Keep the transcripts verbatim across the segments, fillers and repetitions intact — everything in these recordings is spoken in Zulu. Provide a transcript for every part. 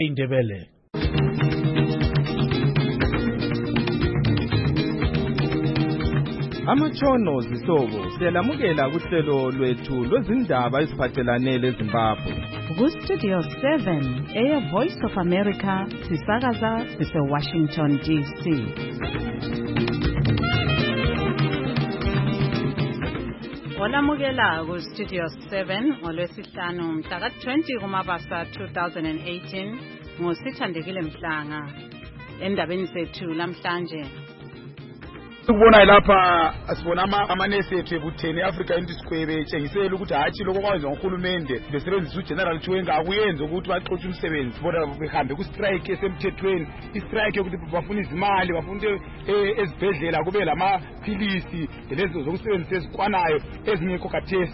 Indebele. Amachono zisobo siyalamukela kuhlelo lwethu lwezindaba eziphathelane leZimbabwe. Ku Studio seven, Air Voice of America, sisakaza sise Washington D C. Olamukela ku Studio seven ngolwesihlanu mhla twenty kuMabasa two thousand eighteen ngosithandekile Mhlanga. Endabeni zethu namhlanje Ukubona lapha asibona amanesi ethu ebutheni Africa Intisquare betshengisela ukuthi hatshi lokho kwazwa ngohulumende besebenzisa uGeneral Chiwenga akuyenza ukuthi baxoxe umsebenzi bona behambe ku strike esemthethweni istrike yokuthi bafuna izimali bafuna ezibhedlela kube lamaphilisi lezo zokusebenzisa ezikwanayo ezingekho kathesi.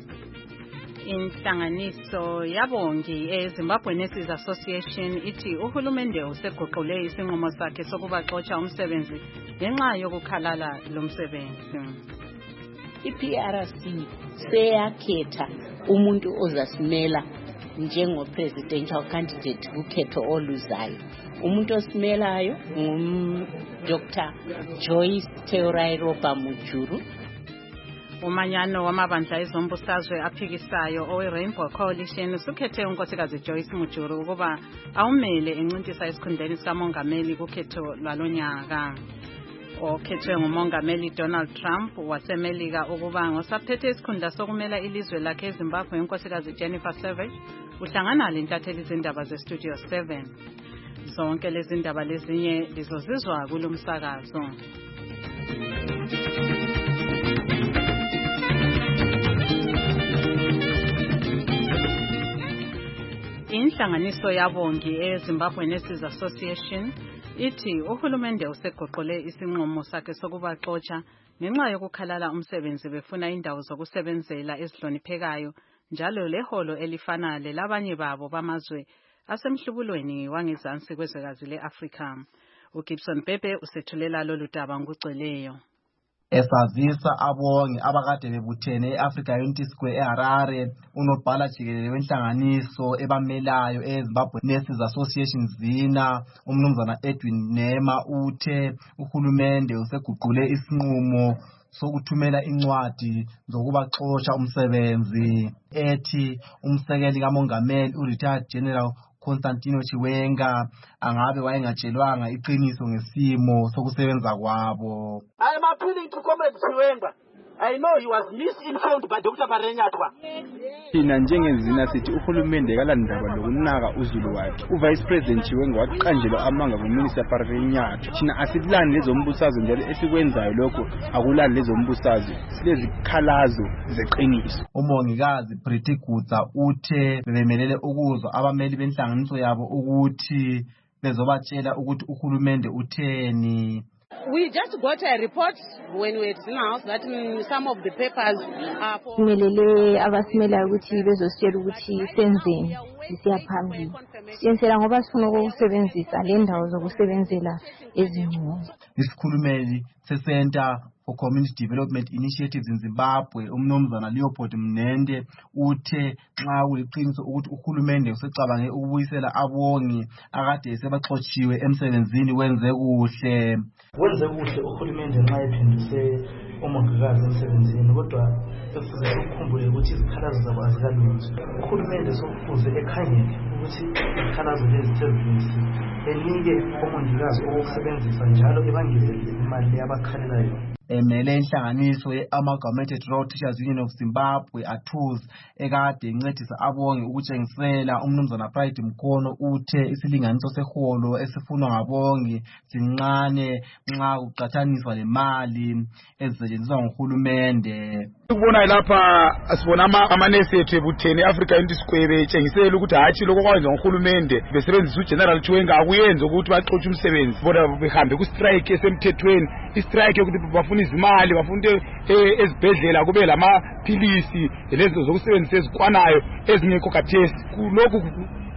Inhlanganiso yabongi eZimbabwe Nurses Association ithi uhulumende useguqule isinqumo sakhe sokubaxoxa umsebenzi ngenxa yokukhalala lomsebenzi. I-P R C seyakhetha umuntu ozasimela njengo-presidential candidate kukhetho oluzayo. Umuntu osimelayo ngum-Doctor Joyce Theorairobha Mujuru. Umanyano wamabandla ezombusazwe aphikisayo owe-Rainbow Coalition usukhethe unkosikazi Joyce Mujuru ukuba awumele encintisa esikhundleni sikamongameli kukhetho lwalonyaka. Okhethwe ngumongameli Donald Trump wasemelika ukuba ngosaphethe isikhundla sokumela ilizwe lakhe eZimbabwe unkosikazi Jennifer Savage uhlangana lentatheli izindaba ze-Studio seven. Zonke lezi ndaba lezinye lizozizwa kulomsakazo. Inhlanganiso yabongi eZimbabwe Nurses Association ithi uhulumende useguqule isinqumo sakhe sokubaxoxa ngenxa yokukhalala umsebenzi befuna indawo zokusebenzela ezihloniphekayo njalo leholo elifana lelabanye babo bamazwe asemhlubulweni wangezansi kwezwekazi leAfrika. uGibson Bebe usethulela lolu daba ngokugcweleyo. Esazisa abongi abakade bebuthene eAfrica Intisquare eHarare unobhala jikelele wenhlanganiso ebamelayo eZimbabwe Nurses Association zina umnumzana Edwin Nema uthe uhulumende useguqule isinqumo sokuthumela incwadi zokubaxoxa umsebenzi. Ethi umsekeli kamongameli uRetired General Constantino Chiwenga angabe wayengatshelwanga iqiniso ngesimo sokusebenza kwabo. I am appealing to Comrade Chiwenga. I know he was misinformed by Doctor Barenyatwa. Thina njengezina sithi uhulumende kalandaba lokunaka uzulu wakhe. uVice President Chiwenga waqanjelwa amanga kuMinister Barenyatwa. Thina asilani lezombusazo njalo esikwenzayo lokho akulani lezombusazo. Silezikhalazo zeqiniso. Umongikazi Pretty Gutsa uthe bebemelele ukuzwa abameli benhlanganiso yabo ukuthi bezobatshela ukuthi uhulumende utheni. We just got a report when we were at the house that some of the papers are for Melele abasimela ukuthi bezositshela ukuthi senzeni sisiya phambili. Siyenzela ngoba sifuna ukusebenzisa le ndawo zokusebenzela ezingcono. Isikhulumeli se-Center for Community Development Initiatives in Zimbabwe umnumzana Leopold Mnende uthe nxa kuliqiniso ukuthi uhulumende usecabange ukubuyisela abongi akade sebaxotshiwe emsebenzini wenze kuhle. Wenze kuhle uhulumende nxa ephindise omongikazi emsebenzini kodwa ekufuze ukukhumbule ukuthi izikhalazo zabo azikalungi. Uhulumende sokufuze ekhangele ukuthi izikhalazo lezi zezilungisi enike omongikazi okusebenzisa njalo ebangezele imali yabakhalelayo. Emele inhlanganiso ye-Amalgamated Rural Teachers Union of Zimbabwe A T U Z ekade incedisa abongi ukutshengisela umnumzana Pride Mkhono uthe isilinganiso seholo esifunwa ngabongi sincane nxa kuqhathaniswa lemali ezisetshenziswa nguhulumende. Ukubona lapha asibona amanesi ethu ebutheni Africa Intisquare betshengisela ukuthi hatshi lokho kwazwa ngohulumende besebenzisa uGeneral Chiwenga akuyenza ukuthi baxoxe umsebenzi bona behambe ku strike esemthethweni istrike yokuthi bafuna izimali bafuna ezibhedlela kube lamaphilisi lezo zokusebenzisa ezikwanayo ezingekho kathesi. Lokhu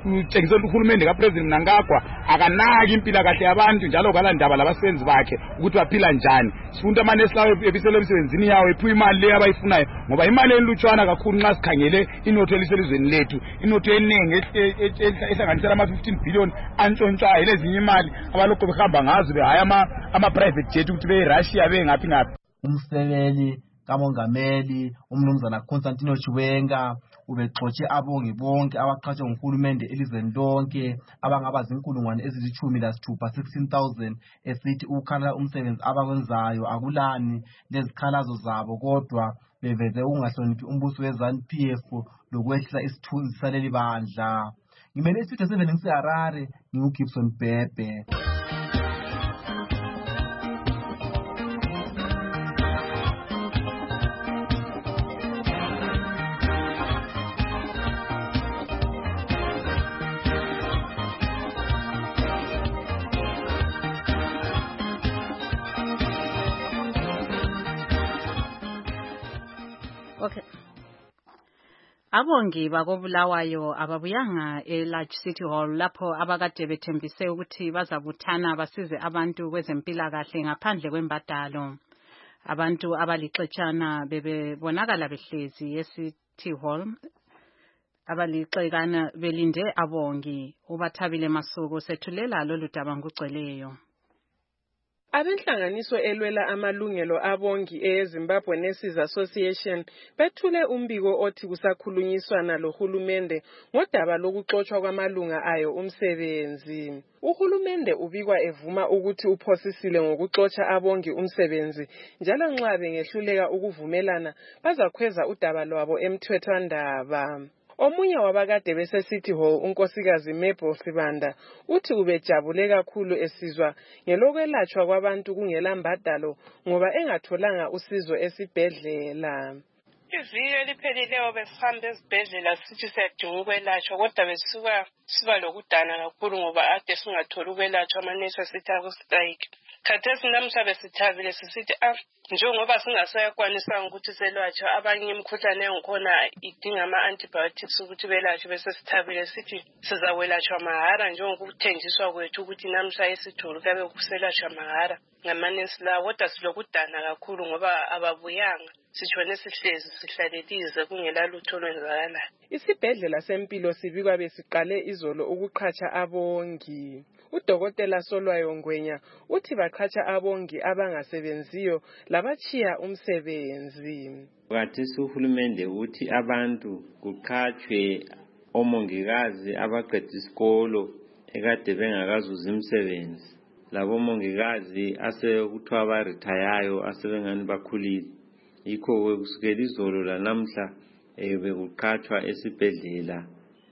utshengisela uhulumende kaPresident Mnangagwa akanaki impilo kahle yabantu njalo kalandaba labasebenzi bakhe ukuthi baphila njani. Sifuna amanesi lawo ebisele emsebenzini yawo ephiwe imali le abayifunayo ngoba imali enlutshwana kakhulu nxa sikhangele inotho eliselizweni lethu, inotho eningi ehlanganisela ama fifteen billion antshontshwayo lezinye imali abalokho behamba ngazo behaya ama ama private jet ukuthi beye Russia bengaphi ngaphi. Umsekeli kamongameli umnumzana Constantino Chiwenga ubexotshe abongi bonke abaqhatshwe nguhulumende elizweni lonke abangaba zinkulungwane ezilithumi lasithupha sixteen thousand esithi ukukhala umsebenzi abawenzayo akulani lezikhalazo zabo kodwa beveze ukungahloniphi umbuso we-ZANU-P F lokwehlisa isithunzi saleli bandla. Ngimele isithuthi seven ngiseHarare nginguGibson Bhebhe. Okay. Abongi bakobulawayo ababuyanga eLarge City Hall lapho abakade bethembise ukuthi bazabuthana basize abantu kwezempilakahle ngaphandle kwembadalo. Abantu abalixetshana bebebonakala behlezi eCity Hall abalixekana belinde abongi. Ubathabile Masuku sethulela lolu daba ngugcweleyo. Abenhlanganiso elwela amalungelo abongi eZimbabwe Nurses Association bethule umbiko othi kusakhulunyiswana lohulumende ngodaba lokuxoshwa kwamalunga ayo umsebenzi. Uhulumende ubikwa evuma ukuthi uphosisile ngokuxotsha abongi umsebenzi njalo nxa bengehluleka ukuvumelana bazakhweza udaba lwabo emthethwandaba. Omunye wabakade bese City Hall unkosikazi Mabel Sibanda uthi ubejabule kakhulu esizwa ngelokwelatshwa kwabantu kungela mbadalo ngoba engatholanga usizo esibhedlela. Iviki eliphelileyo besihamba esibhedlela sithi siyadinga ukwelatshwa kodwa besuka siba lokudana kakhulu ngoba ade singatholi ukwelatshwa amanesi asithi akustrike. Khathesi namhla besithabile sisithi ah njengoba singasayakwanisa ukuthi selatshwa abanye imikhuhlane engikhona idinga ama-antibiotics ukuthi belatshwe bese sithabile sithi sizakwelatshwa mahara njengokuthenjiswa kwethu ukuthi namhla esithulu kabe kuselatshwa mahara ngamanesi lawo kodwa silokudana kakhulu ngoba ababuyanga. Sitshone sihlezi sihlalelize kungela lutho olwenzakalayo. Isibhedlela sempilo sibikwa besiqale izolo ukuqhatsha abongi. Udokotela Solwayo Ngwenya uthi baqhatsha abongi abangasebenziyo labachiya umsebenzi. Ngathi uhulumende uthi abantu kuqhatshwe omongikazi abaqeda isikolo ekade bengakazuza umsebenzi. Labo mongikazi asebekuthiwa barethayayo asebengani bakhulile. Yikho kusukela izolo lanamhla bekuqhatshwa esibhedlela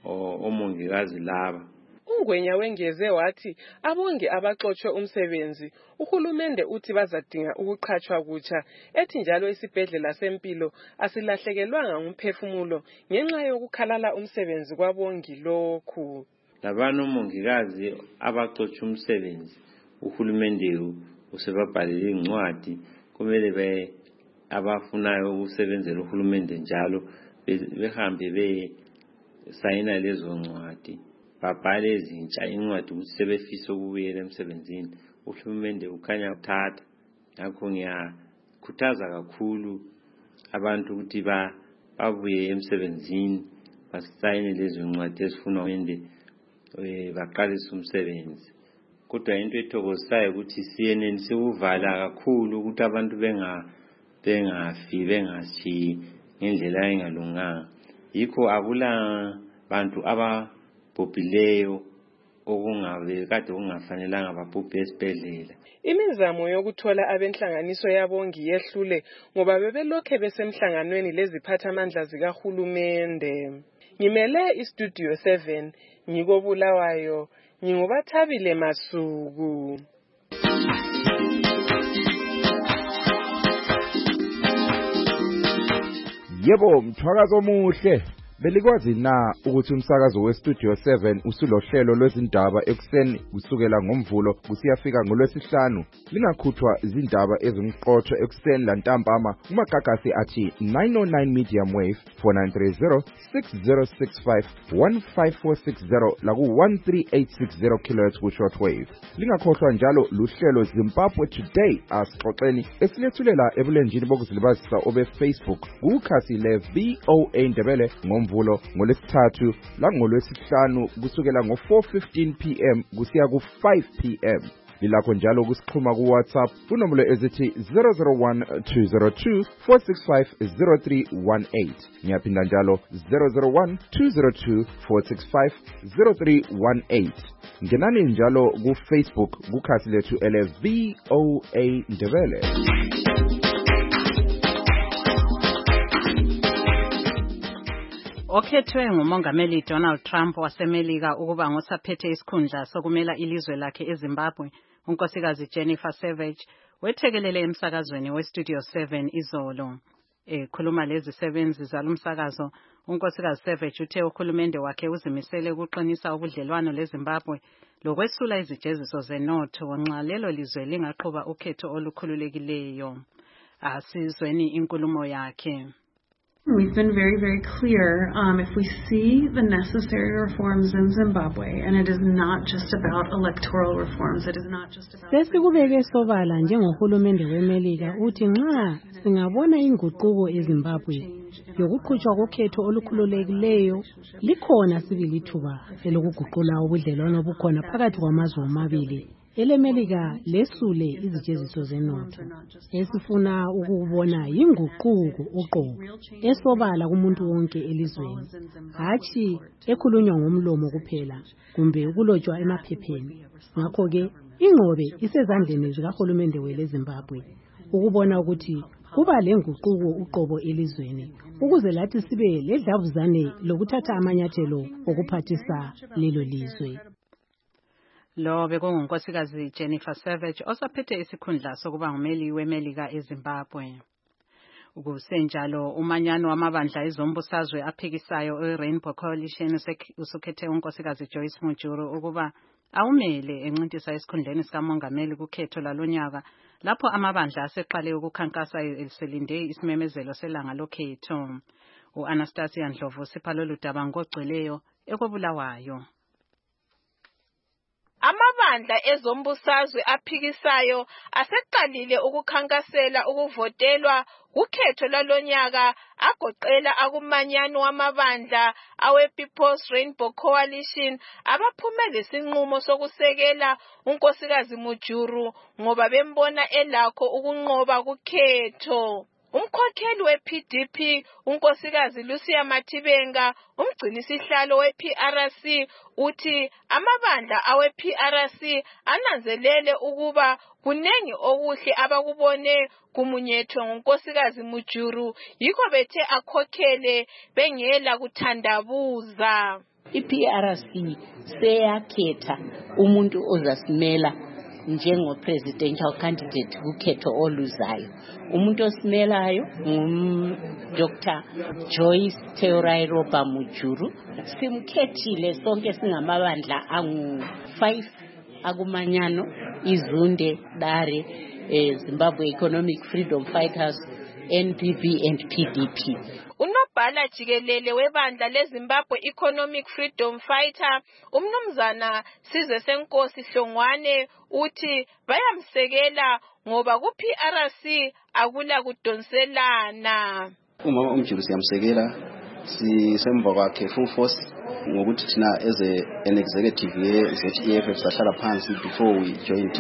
omongikazi laba. Ungwenya wengeze wathi abongi abaxotshe umsebenzi uhulumende uthi bazadinga ukuqhatshwa kutsha ethi njalo isibhedlela sempilo asilahlekelwanga ngumphefumulo ngenxa yokukhalala umsebenzi kwabongi lokhu. Labana omongikazi abaxotshe umsebenzi uhulumende usebabhalele incwadi kumele be abafunayo ukusebenzela uhulumende njalo behambe be sayina lezo ncwadi babhale ezintsha incwadi ukuthi sebefisa ukubuyela emsebenzini. Uhulumende ukhanya uthatha. Ngakho ngiyakhuthaza kakhulu abantu ukuthi ba babuye emsebenzini basayine lezo ncwadi ezifuna uhulumende baqalise umsebenzi. Kodwa into ethokozisayo ukuthi C N N sikuvala kakhulu ukuthi abantu benga bengafi bengashi ngendlela engalunganga. Yikho akula bantu ababhubhileyo okungabe kade kungafanelanga babhubhe esibhedlela. Imizamo yokuthola abenhlanganiso yabongi yehlule ngoba bebelokhe besemhlanganweni leziphathamandla zikahulumende. Ngimele istudio seven ngikobulawayo ngingubathabile Masuku. Yebo, mthwakazo omuhle. Belikwazi na ukuthi umsakazo weStudio seven usulohlelo lwezindaba ekuseni kusukela ngoMvulo kusiyafika ngoLwesihlanu. Lingakhuthwa izindaba ezimqotho ekuseni lantambama kumagagasi athi nine oh nine medium wave four nine three zero six zero six five one five four six zero laku one three eight six zero kilohertz ku shortwave. Lingakhohlwa njalo luhlelo Zimbabwe Today asixoxeni esilethulela ebulenjini bokuzilibazisa obe Facebook kukhasi le V O A Ndebele ngoMvulo ngoLwesithathu la ngoLwesihlanu kusukela ngo four fifteen p m kusiya ku five p m. Lilakho njalo kusixhuma ku WhatsApp kunombolo ezithi zero zero one two zero two four six five zero three one eight. Ngiyaphinda njalo zero zero one two zero two four six five zero three one eight. Ngenani njalo ku Facebook kukhasi lethu ele V O A Ndebele. Okhethwe ngumongameli Donald Trump wasemelika ukuba ngosaphethe isikhundla sokumela ilizwe lakhe eZimbabwe, unkosikazi Jennifer Savage wethekelele emsakazweni weStudio seven izolo. Ekhuluma lezi sebenzi zalumsakazo, unkosikazi Savage uthe uhulumende wakhe uzimisele ukuqinisa ubudlelwano leZimbabwe lokwesula izijeziso zenotho nxa lelo lizwe lingaqhuba ukhetho olukhululekileyo. Asizweni inkulumo yakhe. We've been very, very clear um, if we see the necessary reforms in Zimbabwe, and it is not just about electoral reforms, it is not just about... Sesikubeke sobala njengohulumende weMelika uthi nxa singabona inguquko eZimbabwe yokuqhutshwa kokhetho olukhululekileyo likhona sibili ithuba elokuguqula ubudlelwano obukhona phakathi kwamazwe omabili eleMelika lesule izijeziso zenotho. Esifuna ukubona inguquko uqobo esobala kumuntu wonke elizweni, hatshi ekhulunywa ngomlomo kuphela kumbe ukulotshwa emaphepheni. Ngakho ke ingqobe isezandleni zikahulumende weleZimbabwe ukubona ukuthi kuba lenguquko uqobo elizweni ukuze lathi sibe ledlavuzane lokuthatha amanyathelo okuphathisa lelo lizwe. Lo bekungunkosikazi Jennifer Savage osaphethe isikhundla sokuba ngumeli weMelika eZimbabwe. Ukusenjalo umanyano wamabandla ezombusazwe aphikisayo eRainbow Coalition usukhethe unkosikazi Joyce Mujuru ukuba awumele encintisa esikhundleni sikamongameli kukhetho lalonyaka lapho amabandla aseqale ukukhankasa eliselinde isimemezelo selanga lokhetho. uAnastasia Ndlovu sipha lolu daba ngogcweleyo ekobulawayo. Amabandla ezombusazwe aphikisayo aseqalile ukukhankasela ukuvotelwa ukhetho lalonyaka agoqela akumanyano wamabandla awe People's Rainbow Coalition abaphume lesinqumo sokusekela unkosikazi Mujuru ngoba bembona elakho ukunqoba kukhetho. Umkhokheli we-P D P unkosikazi Lucia Matibenga umgcinisihlalo we-P R C uthi amabandla awe-P R C ananzelele ukuba kunengi okuhle abakubone kumunyethwe ngunkosikazi Mujuru yikho bethe akhokhele bengela kuthandabuza. I-P R C seyakhetha umuntu ozasimela njengo-presidential candidate kukhetho oluzayo. Umuntu osimelayo ngum-Doctor Joyce Theorairobha Mujuru. Simkhethile sonke singamabandla angu-five akumanyano, iZunde, Dare, eh, Zimbabwe Economic Freedom Fighters, N P P and P D P. Unobhala jikelele webandla leZimbabwe Economic Freedom Fighter umnumzana Size Senkosi Hlongwane uthi bayamsekela ngoba ku-P R C akula kudonselana. Umama uMjulu siyamsekela, sisemva kwakhe full force ngokuthi thina as an executive ye-Z E F F sahlala phansi before we joined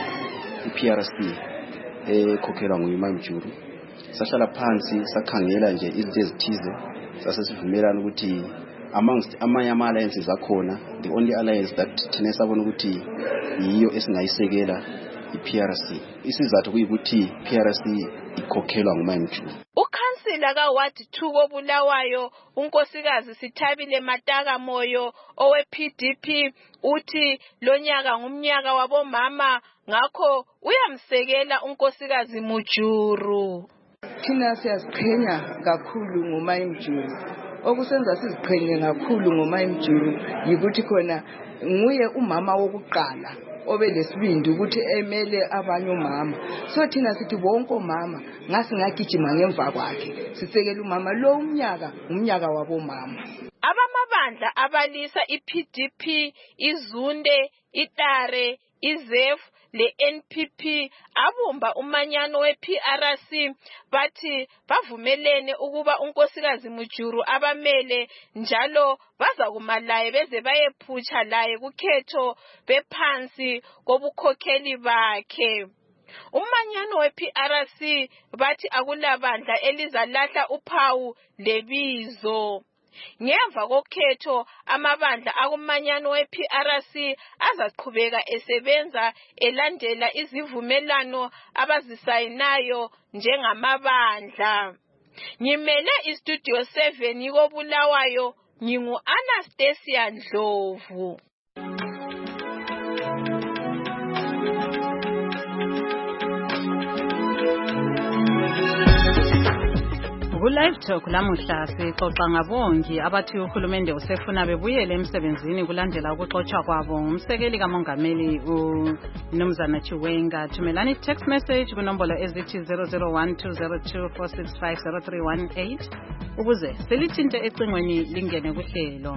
i-P R C ekhokhelwa nguMama Mjulu. Sahlala phansi sakhangela nje izinto ezithize sasesivumelana ukuthi amongst amanye ama-alliances akhona the only alliance that thina sabona ukuthi yiyo esingayisekela i-P R C. Isizathu kuyikuthi P R C ikhokhelwa nguMama Mjulu. Ukhansila kaWard two koBulawayo unkosikazi Sithabile Mataka Moyo owe-P D P uthi lonyaka ngumnyaka wabomama ngakho uyamsekela unkosikazi Mujuru. Thina siyaziqhenya kakhulu ngoMama Mjulu okusenza siziqhenye kakhulu ngoMaMjulu yikuthi khona nguye umama wokuqala obelesibindi ukuthi emele abanye umama. So thina sithi bonke omama ngasi ngagijima ngemva kwakhe sisekela umama lo umnyaka umnyaka wabomama. Abamabandla abalisa i-P D P, iZunde, iTare, iZ E F le-N P P abumba umanyano we-P R C bathi bavumelene ukuba unkosikazi Mujuru abamele njalo baza kumalaye beze bayephutsha laye kukhetho bephansi kobukhokheli bakhe. Umanyano we-P R C bathi akulabandla elizalahla uphawu lebizo. Ngemva kokhetho amabandla akumanyano we-P R C azaqhubeka esebenza elandela izivumelano abazisayinayo njengamabandla. Ngimele iStudio seven yikobulawayo ngingu Anastasia Ndlovu. Ku-Live Talk lamuhla sixoxa ngabongi abathi uhulumende usefuna bebuyele emsebenzini kulandela ukuxotshwa kwabo ngumsekeli kamongameli uMnumzana Chiwenga. Thumelani text message kunombolo ezithi zero zero one two zero two four six five zero three one eight ukuze silithinte ecingweni lingene kuhlelo.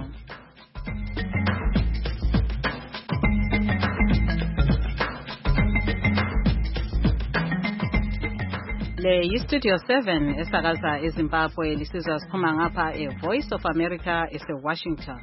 Le yiStudio seven esakaza eZimbabwe lisizwa siphuma ngapha eVoice of America eseWashington.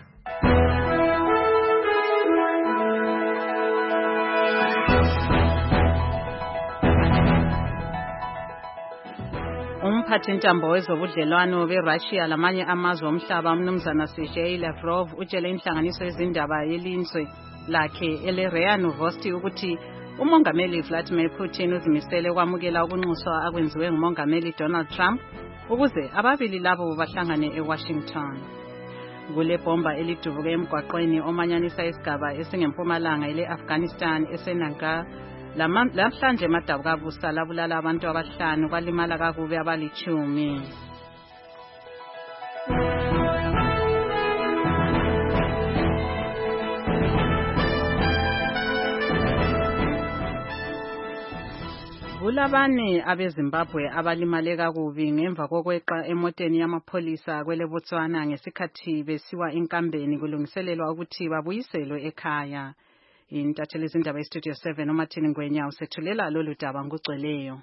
Umphathintambo wezobudlelwano beRussia lamanye amazwe omhlaba uMnumzana Sergei Lavrov utshele inhlanganiso yezindaba yelizwe lakhe eleRIA Novosti ukuthi umongameli Vladimir Putin uzimisele kwamukela ukunxuswa akwenziwe ngumongameli Donald Trump ukuze ababili labo bahlangane eWashington. Kule bomba elidubuke emgwaqweni omanyanisa isigaba esingempumalanga ele-Afghanistan esenanga lamhlanje madabukabusa labulala abantu abahlanu kwalimala kakubi abalichumi. Kulabane abeZimbabwe abalimale kakubi ngemva kokweqa emoteni yamapholisa kwele Botswana ngesikhathi besiwa enkambeni kulungiselelwa ukuthi babuyiselwe ekhaya. Intatheli izindaba eStudio seven uMartin Ngwenya usethulela lolu daba ngugcweleyo.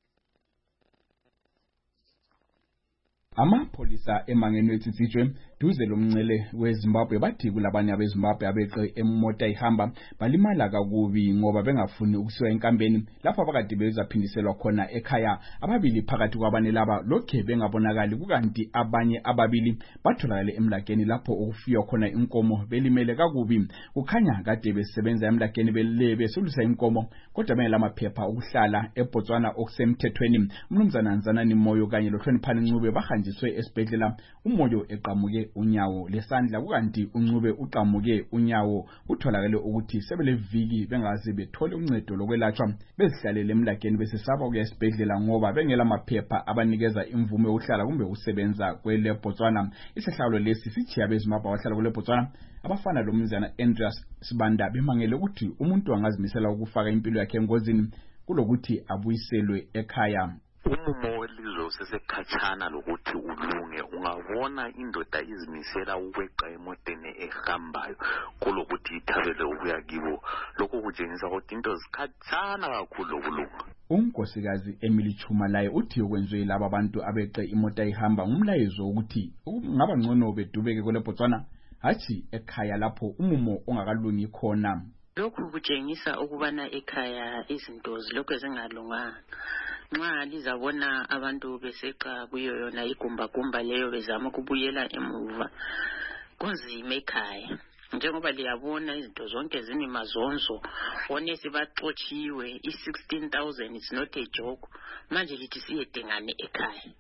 Amapholisa emangeni wetsitsitshwe duze lomncele weZimbabwe bathi kulabanye abeZimbabwe abeqe emota ihamba balimala kakubi ngoba bengafuni ukusiwa enkambeni lapho abakade bezaphindiselwa khona ekhaya. Ababili phakathi kwabane laba lokhe bengabonakali kukanti abanye ababili batholakale emlageni lapho okufiywa khona inkomo belimele kakubi. Kukhanya kade besebenza emlageni bele besulusa inkomo kodwa bengelamaphepha okuhlala eBotswana okusemthethweni. Umnumzana Nzanani Moyo kanye loHloniphani Ncube bahanjiswe esibhedlela, uMoyo eqamuke unyawo lesandla kukanti uNcube uqamuke unyawo. Utholakale ukuthi sebeleviki bengaze bethole uncedo lokwelatshwa bezihlalele emlageni besesaba ukuya esibhedlela ngoba bengela maphepha abanikeza imvume yokuhlala kumbe ukusebenza kwele Botswana. Isihlalo lesi sithi abeZimbabwe abahlala kwele Botswana abafana lomnumzana Andreas Sibanda bemangele ukuthi umuntu angazimisela ukufaka impilo yakhe engozini kulokuthi abuyiselwe ekhaya. Umumo welizwe usesekhatshana lokuthi ulunge. Ungabona indoda izimisela ukweqa emoteni ehambayo kulokuthi ithabele ukuya kibo, lokho kutshengisa ukuthi into zikhatshana kakhulu lokulunga. Unkosikazi Emily Chuma laye uthi okwenziwe laba abantu abeqe imota ihamba ngumlayezo ukuthi ngaba ngcono bedubeke kwele Botswana hathi ekhaya lapho umumo ongakalungi khona. Lokhu kutshengisa ukubana ekhaya izinto zilokho zingalunganga. Nxa lizabona abantu beseqa kuyo yona igumbagumba leyo bezama ukubuyela emuva kunzima ekhaya, njengoba liyabona izinto zonke zinimazonzo. Onesi baxotshiwe i-sixteen thousand, it's not a joke. Manje lithi siyedingane ekhaya,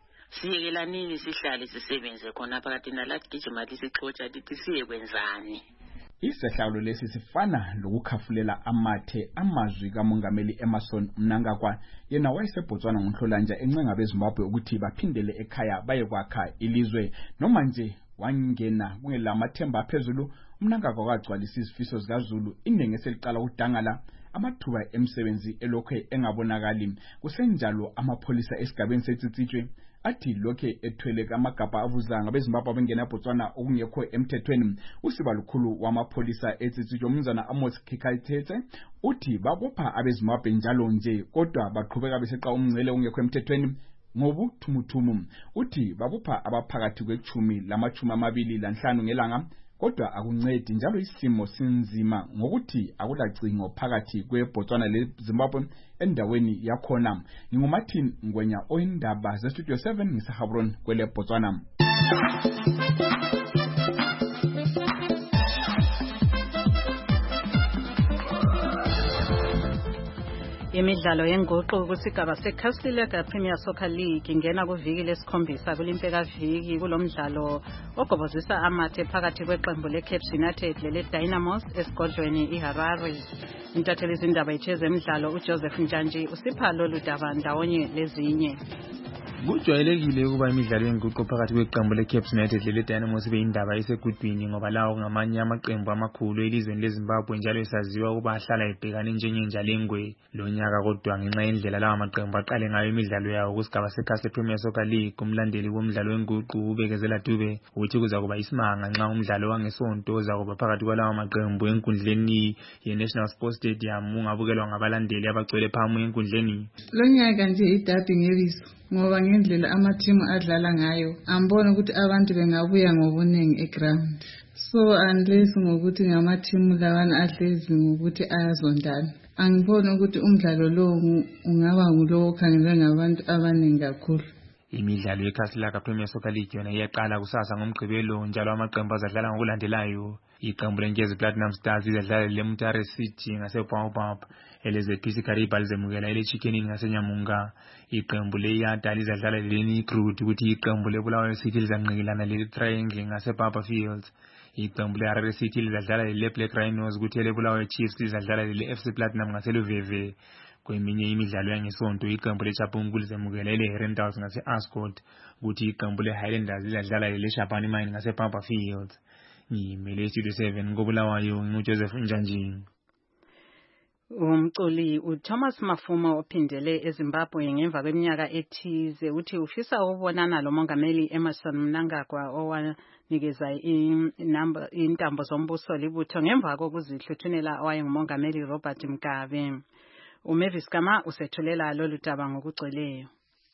siyekelanini sihlale sisebenze khona phakathi nalathi gijima lisixotsha lithi siyekwenzani. Isehlawulo lesi sifana lokukhafulela amathe amazwi kaMongameli Emmerson Mnangagwa yena wayeseBotswana ngoNhlolanja encenga beZimbabwe ukuthi baphindele ekhaya baye kwakha ilizwe noma nje wangena kungelamathemba aphezulu. Mnangagwa wagcwalisa izifiso zikaZulu inenge seliqala ukudangala amathuba emsebenzi elokhe engabonakali. Kusenjalo amapholisa esigabeni seTsitsitshwe athi lokhe ethwele amagabha avuza ngabeZimbabwe abengena eBotswana okungekho emthethweni. Usiba lukhulu wamapholisa eTsitsitshwe umnumzana Amos Kikaitete uthi babopha abeZimbabwe njalo nje kodwa baqhubeka beseqa umngcele ongekho emthethweni ngobuthumuthumu. Uthi babopha abaphakathi kwechumi lamachumi amabili lanhlanu ngelanga kodwa akuncedi njalo isimo sinzima ngokuthi akulacingo phakathi kweBotswana leZimbabwe endaweni yakhona. NginguMartin Ngwenya oyindaba zeStudio seven ngiseHabron kwele Botswana. Imidlalo yenguqu kusigaba seKhasilega Premier Soccer League ingena kuviki lesikhombisa kulimpeka viki kulomdlalo ogobozisa amathe phakathi kweqembu leCape United lele Dynamos esigodlweni iHarare. Intatheli izindaba icheze emidlalo uJoseph Njanji usipha lolu daba ndawonye lezinye. Kujwayelekile ukuba imidlalo yenguqu phakathi kweqembu leCape United lele Dynamos ibe indaba esegudwini ngoba lawo ngamanye amaqembu amakhulu elizweni leZimbabwe njalo esaziwa ukuba ahlala ebhekane njengenjalengwe lonyaka kodwa ngenxa yendlela lawo maqembu aqale ngayo imidlalo yawo kusigaba seKhasi Premier Soccer League. Umlandeli womdlalo wenguqu ubekezela Dube ukuthi kuzakuba isimanga nxa umdlalo wangesonto uzakuba phakathi kwalawo maqembu enkundleni yeNational Sports Stadium ungabukelwa ngabalandeli abagcwele phamu enkundleni. Lonyaka nje idabi ngebizo ngoba ngendlela amathimu adlala ngayo ambona ukuthi abantu bengabuya ngobuningi eground. So unless ngokuthi ngamathimu lawana ahlezi ngokuthi ayazondana, angibona ukuthi umdlalo lo ungaba ngulo okhangelwe ngabantu abaningi kakhulu. Imidlalo yeKhasilega Premier Soccer League yona iyaqala kusasa ngoMgqibelo njalo amaqembu azadlala ngokulandelayo. Iqembu leNkezi Platinum Stars izadlala leMutare City ngaseBaobab, eleZPC Kariba lizemukela eleChickenini ngaseNyamunga. Iqembu leYata lizadlala leNigrud ukuthi iqembu leBulawayo City lizanqikilana leTriangle ngaseBaba Fields. Iqembu leHarare City lizadlala leBlack Rhinos ukuthi eleBulawayo Chiefs lizadlala leF C Platinum ngaseLuveve. Kweminye imidlalo yangesonto iqembu leChapungu lizemukela leHerentals ngase-Ascot ukuthi iqembu leHighlanders lizadlala leShabani Mine ngaseBaba Fields. Ngimele Studio seven ngobulawayo nguJoseph Njanji. Umculi uThomas Mafuma ophindele eZimbabwe ngemva kweminyaka ethize uthi ufisa ukubonana loMongameli Emmerson Mnangagwa owanikeza intambo zombuso libutho ngemva kokuzihluthunela owayenguMongameli Robert Mugabe. uMavis Kama usethulela lolu daba ngokugcweleyo.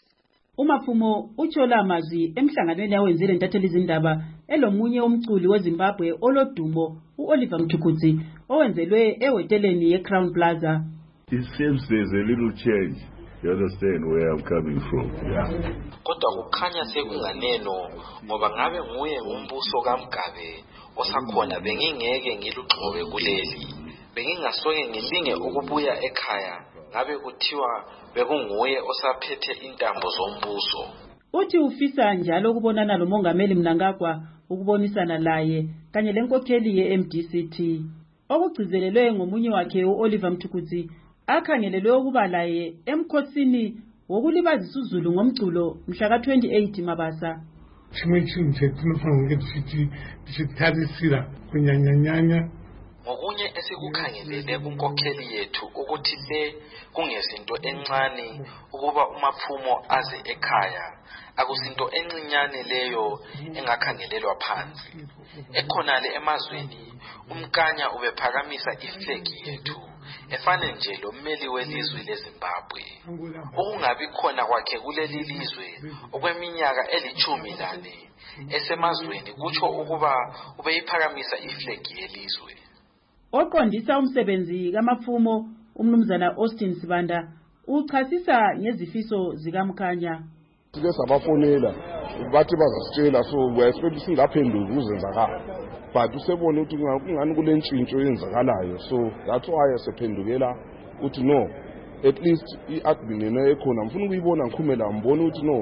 uMafumo utshola amazwi emhlanganweni awenzile ntatheli izindaba elomunye umculi weZimbabwe olodumo uOliver Mtukudzi owenzelwe ehoteleni yeCrown Plaza. It seems there's a little change. You understand where I'm coming from? Yeah. Kodwa kukhanya sekunganeno ngoba ngabe nguye umbuso kaMgabe osakhona bengingeke ngilugxobe kuleli. Bengingasoke ngilinge ukubuya ekhaya ngabe kuthiwa bekunguye osaphethe intambo zombuso. Uthi ufisa njalo ukubonana loMongameli Mnangagwa ukubonisana laye kanye lenkokheli ye-M D C T. Okugcizelelwe ngomunye wakhe uOliver Mtukudzi akhangelelwe ukuba laye emkhosini wokulibazisa uZulu ngomculo mhla ka twenty-eight Mabasa. Chimwe chinhu chetinofanira kuti tichitarisira kunyanyanyanya ngokunye esikukhangelele kunkokheli yethu ukuthi le kungezinto encane ukuba umaphumo aze ekhaya akusinto encinyane leyo engakhangelelwa phansi. Ekhonale emazweni umkanya ubephakamisa iflegi yethu efane nje lo mmeli welizwe leZimbabwe. Ukungabi khona kwakhe kuleli lizwe okweminyaka elithumi nane esemazweni kutsho ukuba ubeyiphakamisa iflegi yelizwe. Oqondisa umsebenzi kaMafumo umnumzana Austin Sibanda uchasisa ngezifiso zikaMkhanya. Sike sabafonela bathi bazasitshela so we expect singaphenduka uzenzakala but usebona ukuthi kungani kulentshintsho yenzakalayo so that's why esephendukela uthi no at least iadmin ekhona mfuna ukuyibona ngikhumela ngibona ukuthi no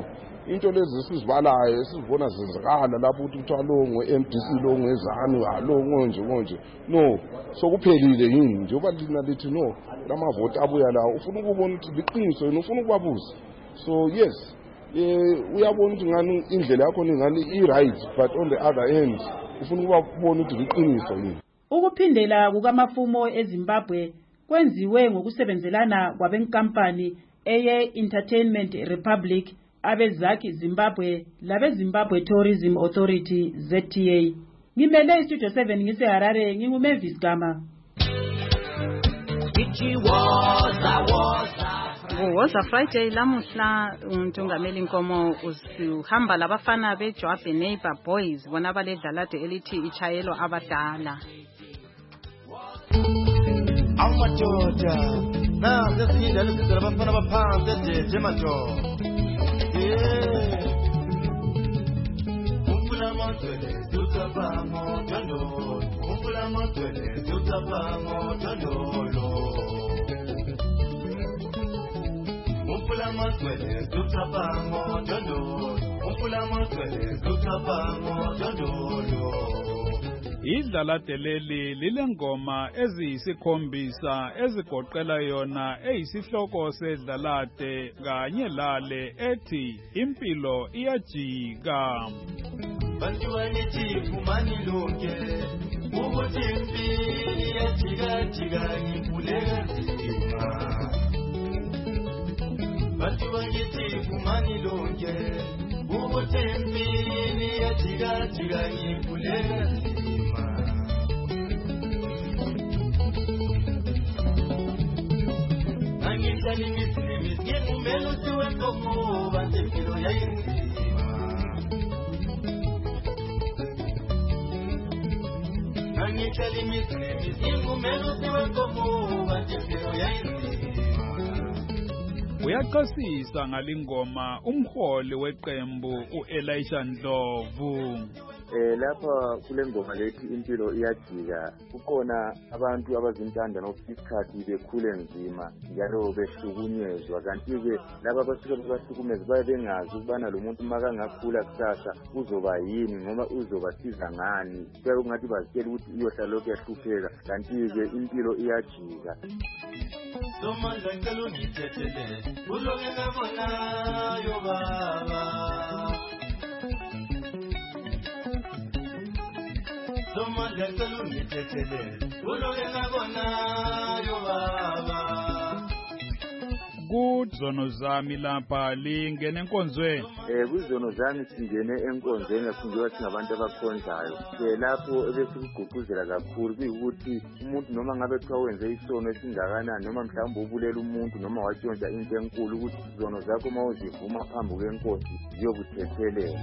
into lezi sizibalayo esizibona zenzakala lapho ukuthi kuthiwa lo nge-M D C lo ngezanu alo ngonje ngonje no sokuphelile yini njengoba lina lithi no lamavoti abuya lawo ufuna ukubona ukuthi liqiniso yini ufuna ukubabuza so yes eh uyabona ukuthi ngani indlela yakho ngani i-right but on the other end ufuna ukubona ukuthi liqiniso yini. Ukuphindela kukamafumo eZimbabwe kwenziwe ngokusebenzelana kwabenkampani eye Entertainment Republic abezaki Zimbabwe labe Zimbabwe Tourism Authority Z T A. Ngimele istudio seven ngise Harare nginguMavis Gama. Woza Friday lamuhla uNtungameli Nkomo usihamba labafana beJoab Neighbor Boys bona baledlalade elithi ichayelo abadala. Amadoda na ngezinye izindlela abafana baphansi ejeje madoda yeah umpula amagcwele tutapamo tandolo umpula amagcwele tutapamo tandolo umpula amagcwele tutapamo tandolo umpula amagcwele tutapamo tandolo. Idlalade leli lilengoma eziyisikhombisa ezigoqela yona eyisihloko sedlalade kanye lale ethi impilo iyajika. Bantu bakithi fumani lonke ukuthi impilo iyajika jika ngivuleka nzima. Bantu bakithi fumani lonke ukuthi impilo iyajika jika ngivuleka nzima. Angitshali ngizinemizi ngingumela usiwe nkomo bantu impilo yayinzima. Angitshali ngizinemizi ngingumela usiwe nkomo bantu impilo yayinzima. Uyaqasisa ngalingoma umholi weqembu uElisha Ndlovu. Eh lapha kule ngoma lethi impilo iyajika kukhona abantu abazintanda nokusikhathi bekhule nzima njalo behlukunyezwa kanti ke laba abasuke babahlukumeza baye bengazi ukubana lo muntu maka ngakhula kusasa uzoba yini noma uzobasiza ngani kuya ungathi bazitshela ukuthi iyohlala lokho yahlupheka kanti ke impilo iyajika. Somandla ngicela ungithethele uloke ngabona yo baba. Somandla ngicela ungithethele uloke ngabona yo baba. Kuzono zami lapha lingene enkonzweni. Eh kuzono zami singene enkonzweni afundiwa singabantu abakhonzayo. Ke lapho ebesikugqugquzela kakhulu kuyikuthi umuntu noma ngabe kuthiwa wenze isono esingakanani noma mhlawumbe ubulela umuntu noma watshontsha into enkulu ukuthi izono zakho mawuzivuma phambi kwenkosi ziyokuthethelela.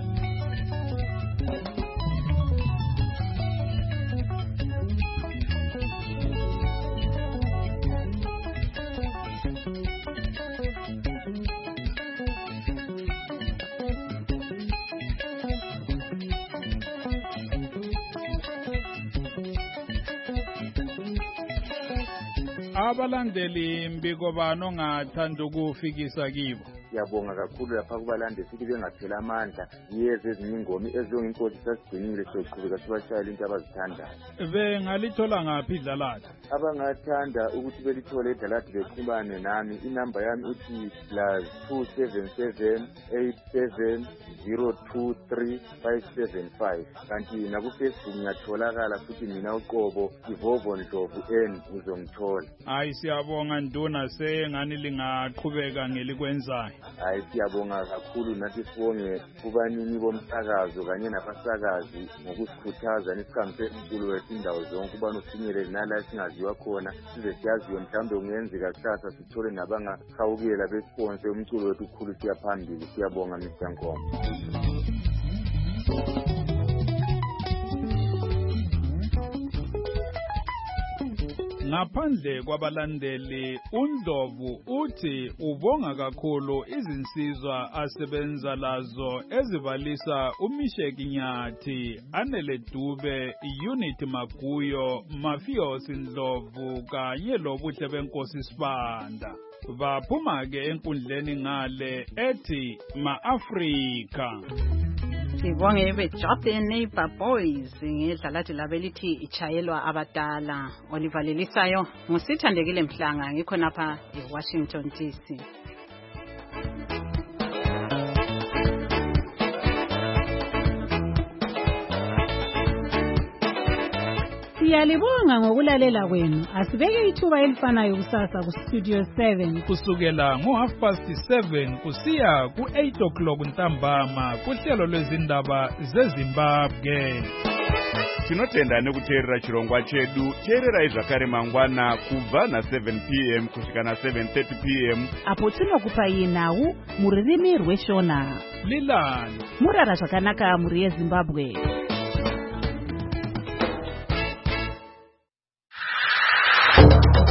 Abalandeli mbiko bani ongathanda ukufikisa kibo? Siyabonga kakhulu lapha kubalandeli sithi bengaphela amandla yeze ezinye ingoma ezonginkosi sasigcinile soqhubeka sibashayela into abazithandayo. Bengalithola ngaphi idlalade? Abangathanda ukuthi belithole idlalade bexhumane nami inamba yami uthi plus two seven seven eight seven zero two three five seven five kanti naku-Facebook ngiyatholakala futhi mina uqobo Ivovo Ndlovu N uzongithola. Hayi siyabonga Nduna sengani lingaqhubeka ngelikwenzayo. Hayi siyabonga kakhulu nathi sibonge kubanini bomsakazo kanye nabasakazi ngokusikhuthaza nesikhambise inkulu wethu indawo zonke ubani ufinyelele nala singaziwa khona size siyaziwe mhlawumbe kungenzeka kusasa sithole nabangahawukela besponse umculo wethu ukhulu siya phambili. Siyabonga Mister Nkomo. ngaphandle kwabalandeli uNdlovu uthi ubonga kakhulu izinsizwa asebenza lazo ezibalisa uMisheki Nyathi, Anele Dube, Unity Maguyo, Mafios Ndlovu kanye lobuhle benkosi Sibanda. Baphuma ke enkundleni ngale ethi Ma-Afrika. Sibonge beJobe Neighbor Boys ngedlalathi labelithi ichayelwa abadala. Oliver Lelisayo ngusithandekile Mhlanga ngikho napha eWashington D C. Siyalibonga ngokulalela kwenu. Asibeke ithuba elifanayo kusasa ku Studio seven kusukela ngo half past seven kusiya ku eight o'clock ntambama kuhlelo lwezindaba zeZimbabwe. Tinotenda nekuteerera chirongwa chedu. Teerera izvakare mangwana kubva na seven p m kusvika na seven thirty p m apo tinokupa yenhau muririmi rweshona. Lilani murara zvakanaka muri yeZimbabwe.